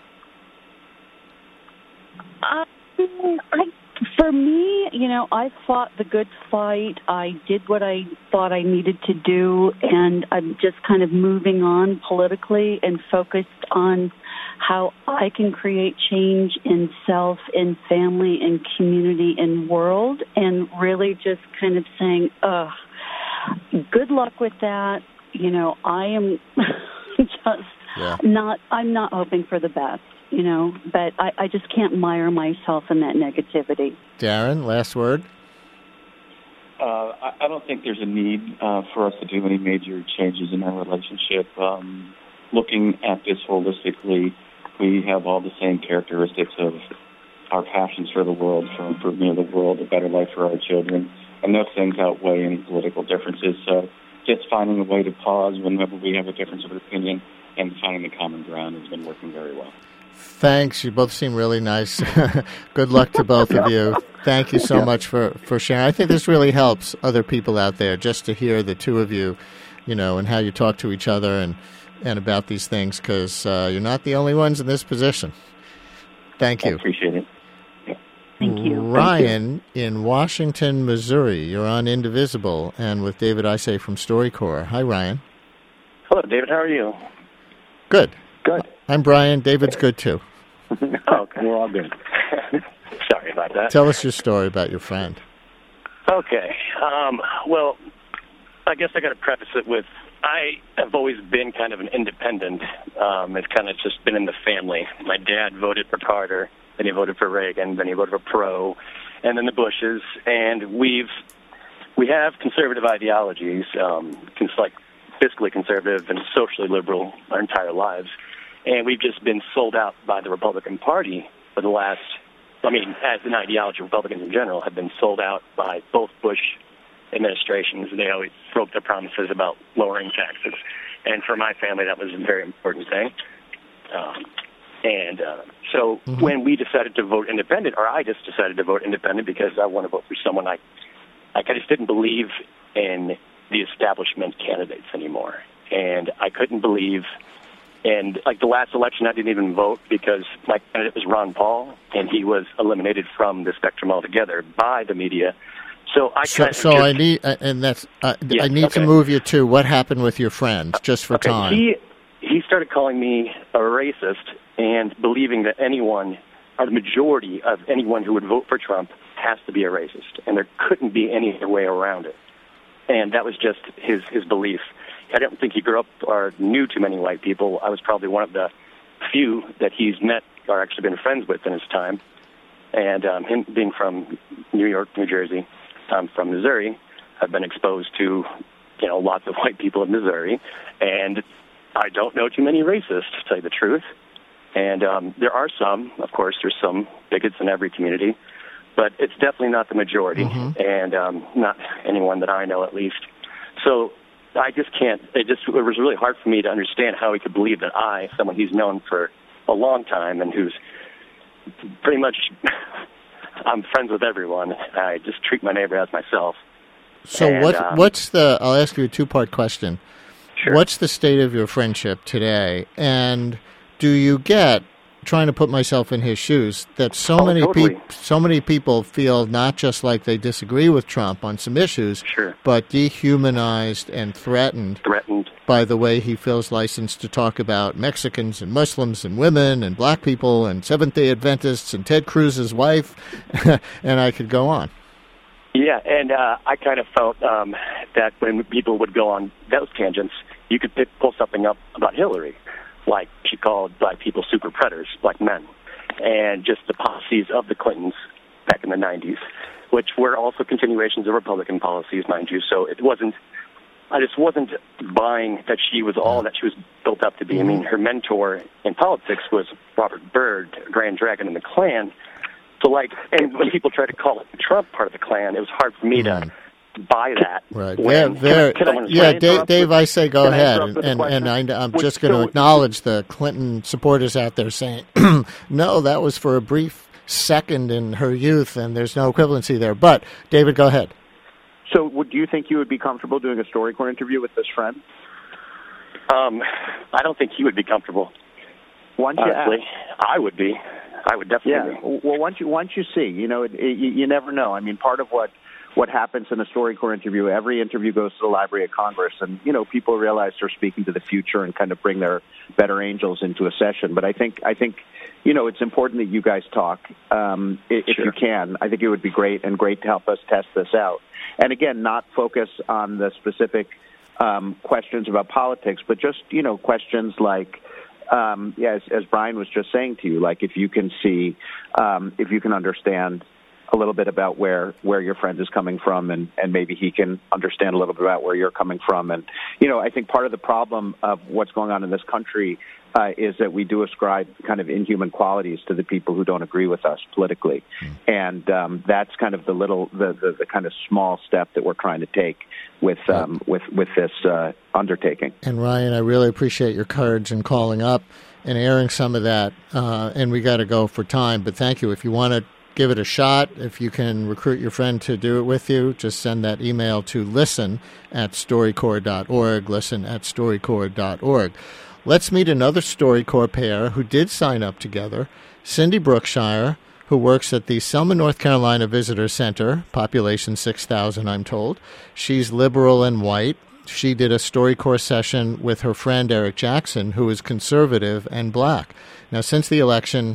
Uh, I, for me, you know, I fought the good fight. I did what I thought I needed to do, and I'm just kind of moving on politically and focused on how I can create change in self, in family, in community, in world, and really just kind of saying, ugh, good luck with that. You know, I am just yeah. not, I'm not hoping for the best, you know, but I, I just can't mire myself in that negativity. Darren, last word. Uh, I, I don't think there's a need uh, for us to do any major changes in our relationship. Um, looking at this holistically, we have all the same characteristics of our passions for the world, for improving the world, a better life for our children, and those things outweigh any political differences. So just finding a way to pause whenever we have a difference of opinion and finding the common ground has been working very well. Thanks. You both seem really nice. Good luck to both of you. Thank you so much for, for sharing. I think this really helps other people out there just to hear the two of you, you know, and how you talk to each other and and about these things, because uh, you're not the only ones in this position. Thank you. I appreciate it. Yeah. Thank you. Ryan Thank you. in Washington, Missouri. You're on Indivisible and with David Isay from StoryCorps. Hi, Ryan. Hello, David. How are you? Good. Good. I'm Brian. David's good, too. Oh, okay. We're all good. Sorry about that. Tell us your story about your friend. Okay. Um, well, I guess I got to preface it with I have always been kind of an independent. Um, it's kind of just been in the family. My dad voted for Carter, then he voted for Reagan, then he voted for Perot, and then the Bushes. And we've we have conservative ideologies, um, cons- like fiscally conservative and socially liberal our entire lives. And we've just been sold out by the Republican Party for the last, I mean, as an ideology, Republicans in general have been sold out by both Bush administrations. They always broke their promises about lowering taxes. And for my family, that was a very important thing. Um, and uh, so mm-hmm. when we decided to vote independent, or I just decided to vote independent because I want to vote for someone I, I just didn't believe in the establishment candidates anymore. And I couldn't believe, and like the last election, I didn't even vote because my candidate was Ron Paul, and he was eliminated from the spectrum altogether by the media. So I so, kind of so just, I need, uh, and that's uh, yeah, I need okay. to move you to what happened with your friend, just for okay, time. He he started calling me a racist and believing that anyone, or the majority of anyone who would vote for Trump, has to be a racist, and there couldn't be any other way around it. And that was just his his belief. I don't think he grew up or knew too many white people. I was probably one of the few that he's met or actually been friends with in his time. And um, him being from New York, New Jersey, I'm from Missouri. I've been exposed to, you know, lots of white people in Missouri, and I don't know too many racists, to tell you the truth. And um, there are some, of course, there's some bigots in every community, but it's definitely not the majority, mm-hmm. and um, not anyone that I know, at least. So I just can't. It just it was really hard for me to understand how he could believe that I, someone he's known for a long time and who's pretty much. I'm friends with everyone. I just treat my neighbor as myself. So and, what? Um, what's the? I'll ask you a two-part question. Sure. What's the state of your friendship today? And do you get, trying to put myself in his shoes, that so oh, many totally. people, so many people feel not just like they disagree with Trump on some issues, sure. but dehumanized and threatened, threatened by the way he feels licensed to talk about Mexicans and Muslims and women and black people and Seventh-day Adventists and Ted Cruz's wife, and I could go on. Yeah, and uh, I kind of felt um, that when people would go on those tangents, you could pick, pull something up about Hillary, like she called black people super predators, black men, and just the policies of the Clintons back in the nineties, which were also continuations of Republican policies, mind you. So it wasn't, I just wasn't buying that she was all that she was built up to be. I mean, her mentor in politics was Robert Byrd, Grand Dragon in the Klan. So, like, and when people try to call it the Trump part of the Klan, it was hard for me to buy that. Right. When, yeah, can I, can I, yeah Dave, Dave with, I say go ahead. And, and, and I, I'm Which, just going to so, acknowledge the Clinton supporters out there saying, no, that was for a brief second in her youth, and there's no equivalency there. But, David, go ahead. So would, do you think you would be comfortable doing a StoryCorps interview with this friend? Um, I don't think he would be comfortable. Once you honestly, ask. I would be. I would definitely yeah. be. Well, once you once you see, you know, it, it, you, you never know. I mean, part of what what happens in a StoryCorps interview, every interview goes to the Library of Congress, and you know, people realize they're speaking to the future and kind of bring their better angels into a session. But I think I think you know, it's important that you guys talk um, if sure. you can. I think it would be great and great to help us test this out. And again, not focus on the specific um, questions about politics, but just you know, questions like. Um, yeah, as, as Brian was just saying to you, like if you can see, um, if you can understand a little bit about where, where your friend is coming from, and, and maybe he can understand a little bit about where you're coming from. And, you know, I think part of the problem of what's going on in this country uh, is that we do ascribe kind of inhuman qualities to the people who don't agree with us politically. Mm. And um, that's kind of the little, the, the, the kind of small step that we're trying to take with um, with with this uh, undertaking. And Ryan, I really appreciate your courage in calling up and airing some of that. Uh, and we got to go for time, but thank you. If you want to give it a shot, if you can recruit your friend to do it with you, just send that email to listen at storycorps dot org, listen at storycorps dot org. Let's meet another StoryCorps pair who did sign up together, Cindy Brookshire, who works at the Selma, North Carolina Visitor Center, population six thousand, I'm told. She's liberal and white. She did a StoryCorps session with her friend Eric Jackson, who is conservative and black. Now, since the election,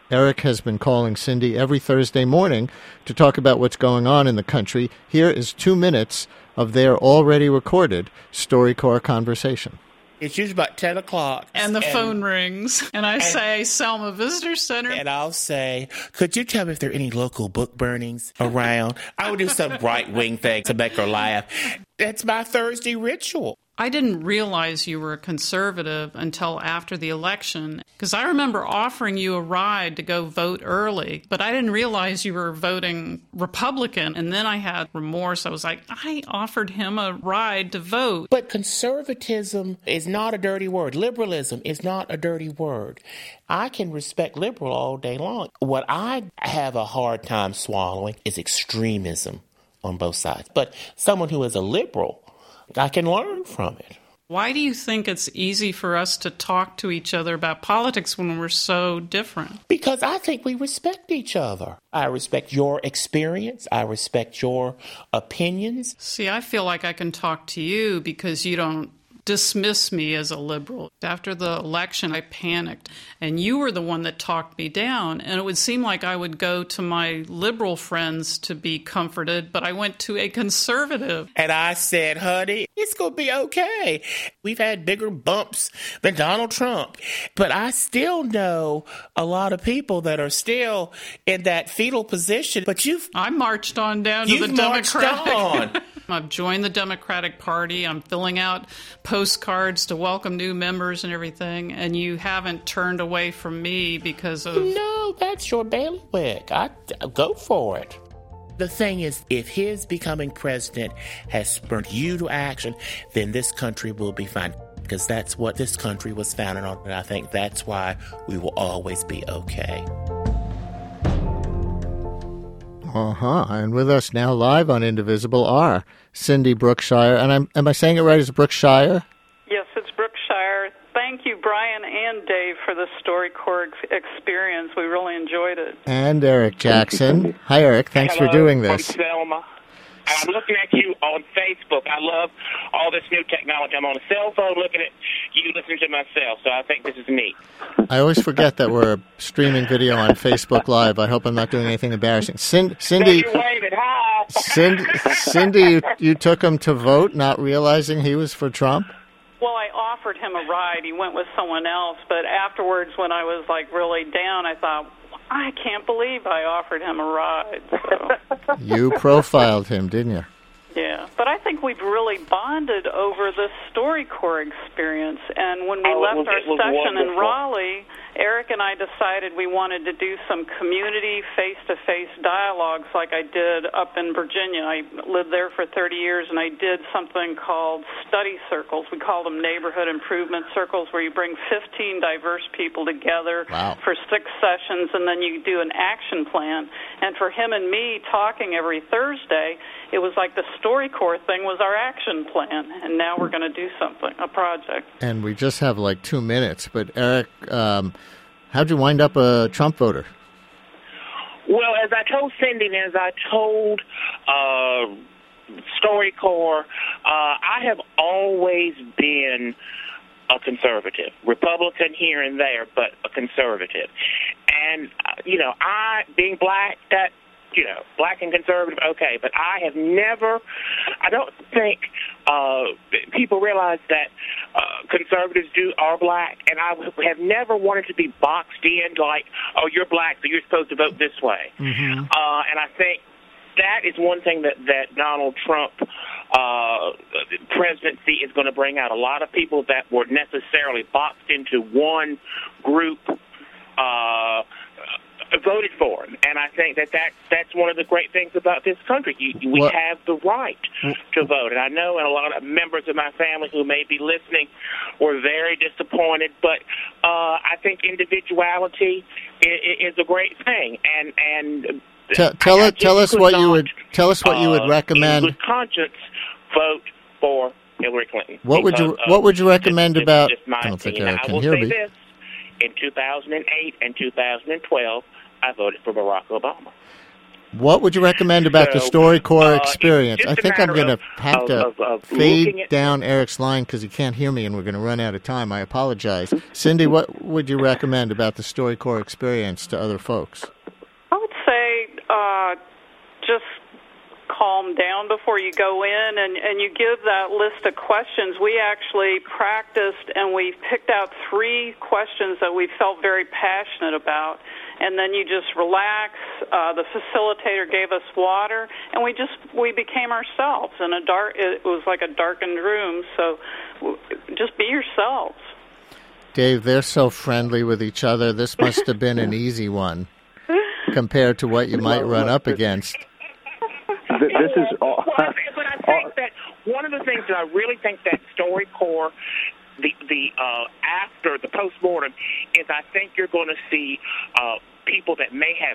Eric has been calling Cindy every Thursday morning to talk about what's going on in the country. Here is two minutes of their already recorded StoryCorps conversation. It's usually about ten o'clock. And the and, phone rings, and I and, say, Selma Visitor Center. And I'll say, could you tell me if there are any local book burnings around? I would do some right-wing thing to make her laugh. That's my Thursday ritual. I didn't realize you were a conservative until after the election, because I remember offering you a ride to go vote early, but I didn't realize you were voting Republican, and then I had remorse. I was like, I offered him a ride to vote. But conservatism is not a dirty word. Liberalism is not a dirty word. I can respect liberal all day long. What I have a hard time swallowing is extremism on both sides. But someone who is a liberal, I can learn from it. Why do you think it's easy for us to talk to each other about politics when we're so different? Because I think we respect each other. I respect your experience. I respect your opinions. See, I feel like I can talk to you because you don't dismiss me as a liberal. After the election, I panicked, and you were the one that talked me down, and it would seem like I would go to my liberal friends to be comforted, but I went to a conservative. And I said, honey, it's going to be okay. We've had bigger bumps than Donald Trump, but I still know a lot of people that are still in that fetal position, but you've... I marched on down to the Democratic. On. I've joined the Democratic Party. I'm filling out postcards to welcome new members and everything, and you haven't turned away from me because of... No, that's your bailiwick. I, go for it. The thing is, if his becoming president has spurred you to action, then this country will be fine, because that's what this country was founded on, and I think that's why we will always be okay. Uh-huh. And with us now live on Indivisible are Cindy Brookshire. And I'm, am I saying it right? Is it Brookshire? Yes, it's Brookshire. Thank you, Brian and Dave, for the StoryCorps experience. We really enjoyed it. And Eric Jackson. Hi, Eric. Thanks Hello, for doing this. I'm Selma. I'm looking at you on Facebook. I love all this new technology. I'm on a cell phone looking at you listening to myself, so I think this is neat. I always forget that we're streaming video on Facebook Live. I hope I'm not doing anything embarrassing. Cindy, Cindy, so you're waving. Hi. Cindy, Cindy you, you took him to vote, not realizing he was for Trump? Well, I offered him a ride. He went with someone else, but afterwards, when I was like really down, I thought, I can't believe I offered him a ride. So. You profiled him, didn't you? Yeah, but I think we've really bonded over the StoryCorps experience. And when we oh, left was, our session wonderful. in Raleigh, Eric and I decided we wanted to do some community face-to-face dialogues like I did up in Virginia. I lived there for thirty years, and I did something called study circles. We call them neighborhood improvement circles, where you bring fifteen diverse people together wow. for six sessions, and then you do an action plan. And for him and me talking every Thursday, it was like the StoryCorps thing was our action plan, and now we're going to do something, a project. And we just have like two minutes, but Eric, um, how'd you wind up a Trump voter? Well, as I told Cindy and as I told uh, StoryCorps, uh, I have always been a conservative, Republican here and there, but a conservative. And, uh, you know, I, being black, that, you know, black and conservative, okay, but I have never, I don't think uh, people realize that uh, conservatives do are black, and I have never wanted to be boxed in like, oh, you're black, so you're supposed to vote this way. Mm-hmm. Uh, and I think that is one thing that, that Donald Trump uh, presidency is going to bring out. A lot of people that were necessarily boxed into one group uh, voted for him. And I think that, that that's one of the great things about this country. You, we what? have the right to vote. And I know and a lot of members of my family who may be listening were very disappointed, but uh, I think individuality is, is a great thing. And and Tell, tell, it, tell us what you would tell us what you would recommend. Uh, in good conscience, vote for Hillary Clinton. What would you What would you recommend this, about? This, this I don't think opinion. Eric I can will hear say me. This, in two thousand eight and two thousand twelve, I voted for Barack Obama. What would you recommend about So, the StoryCorps uh, experience? it's I just a think I'm matter going to of- have to of- of- of fade looking at- down Eric's line because he can't hear me and we're going to run out of time. I apologize. Cindy, what would you recommend about the StoryCorps experience to other folks? I would say uh, just calm down before you go in and, and you give that list of questions. We actually practiced and we picked out three questions that we felt very passionate about. And then you just relax. Uh, the facilitator gave us water, and we just we became ourselves in a dark. It was like a darkened room. So, w- just be yourselves. Dave, they're so friendly with each other. This must have been an easy one compared to what you might run up against. This is all. Well, I- but I think that one of the things that I really think that StoryCorps, the the uh, after the postmortem, is I think you're going to see uh, people that may have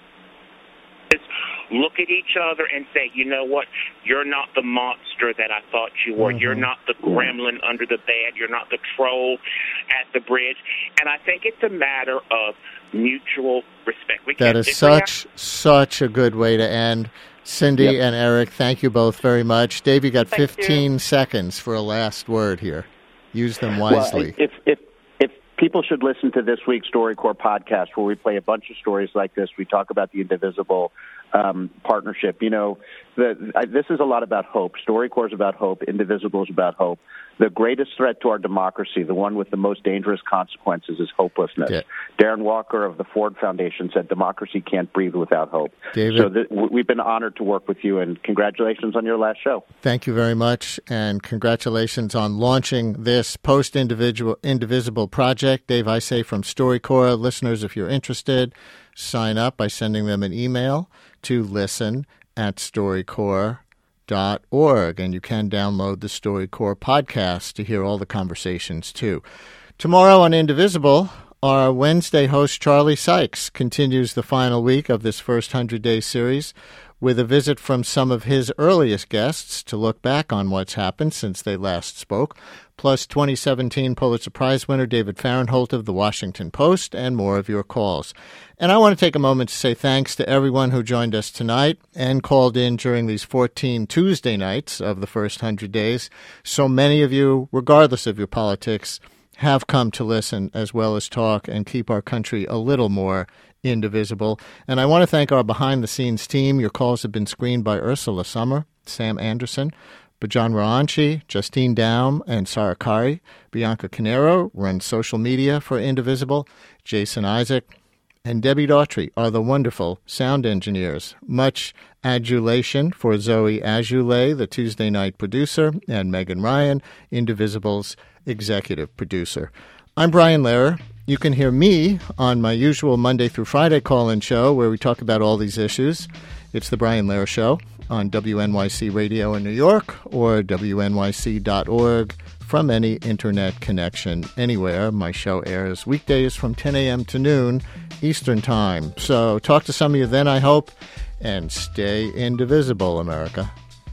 just look at each other and say, you know what, you're not the monster that I thought you were. Mm-hmm. You're not the gremlin under the bed. You're not the troll at the bridge. And I think it's a matter of mutual respect. We That can't is disagree. such, such a good way to end. Cindy Yep. and Eric, thank you both very much. Dave, you got Thank fifteen you. seconds for a last word here. Use them wisely. Well, if, if, if people should listen to this week's StoryCorps podcast where we play a bunch of stories like this, we talk about the Indivisible um, partnership. You know, the, I, this is a lot about hope. StoryCorps is about hope. Indivisible is about hope. The greatest threat to our democracy, the one with the most dangerous consequences, is hopelessness. Yeah. Darren Walker of the Ford Foundation said democracy can't breathe without hope. David? So th- we've been honored to work with you, and congratulations on your last show. Thank you very much, and congratulations on launching this post-individual indivisible project. Dave Isay from StoryCorps. Listeners, if you're interested, sign up by sending them an email to listen at StoryCorps dot org, and you can download the StoryCorps podcast to hear all the conversations, too. Tomorrow on Indivisible, our Wednesday host, Charlie Sykes, continues the final week of this first hundred-day series with a visit from some of his earliest guests to look back on what's happened since they last spoke, plus twenty seventeen Pulitzer Prize winner David Fahrenthold of The Washington Post, and more of your calls. And I want to take a moment to say thanks to everyone who joined us tonight and called in during these fourteen Tuesday nights of the first hundred days. So many of you, regardless of your politics, have come to listen as well as talk and keep our country a little more indivisible. And I want to thank our behind-the-scenes team. Your calls have been screened by Ursula Summer, Sam Anderson, Bajan Raanchi, Justine Daum, and Sarah Kari. Bianca Canero runs social media for Indivisible. Jason Isaac and Debbie Daughtry are the wonderful sound engineers. Much adulation for Zoe Azulay, the Tuesday night producer, and Megan Ryan, Indivisible's executive producer. I'm Brian Lehrer. You can hear me on my usual Monday through Friday call-in show where we talk about all these issues. It's The Brian Lehrer Show on W N Y C Radio in New York or W N Y C dot org from any internet connection anywhere. My show airs weekdays from ten a.m. to noon Eastern Time. So talk to some of you then, I hope, and stay indivisible, America.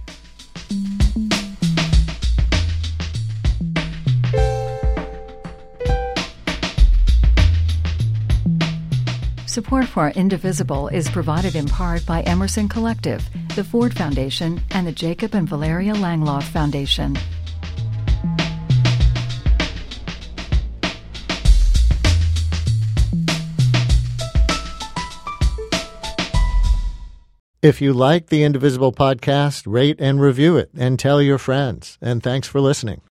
Support for Indivisible is provided in part by Emerson Collective, the Ford Foundation, and the Jacob and Valeria Langloff Foundation. If you like the Indivisible podcast, rate and review it and tell your friends. And thanks for listening.